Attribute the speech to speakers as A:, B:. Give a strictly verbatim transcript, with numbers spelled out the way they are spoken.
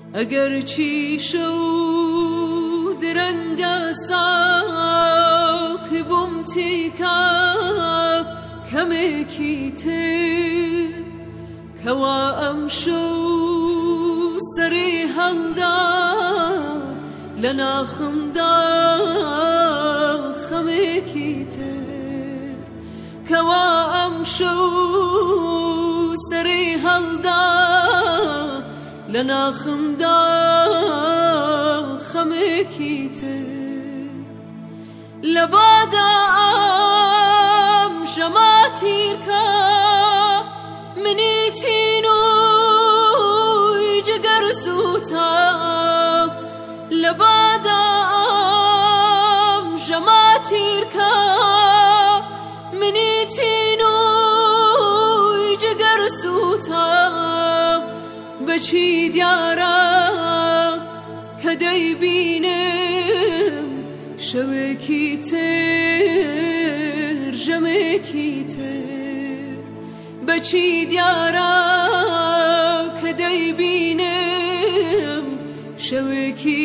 A: ئەگەر چی شەو درەنگە ساقی بووم تیکە کەمێکی تر کەوا ئەم شەو سەری هەڵدا لە ناخمدا خەمێکی تر کەوا ئەم شەو سەری هەڵدا لە ناخمدا خەمێکی تر لە بادا ئەم ژەما تیرکە منی تینووی جگەر سووتە لە بادا ئەم ژەما تیرکە منی تینووی جگەر سووتە بەچی دیارە کە دەیبینم شەوێکی تر ژەمێکی تر بەچی دیارە کە دەیبینم شەوێکی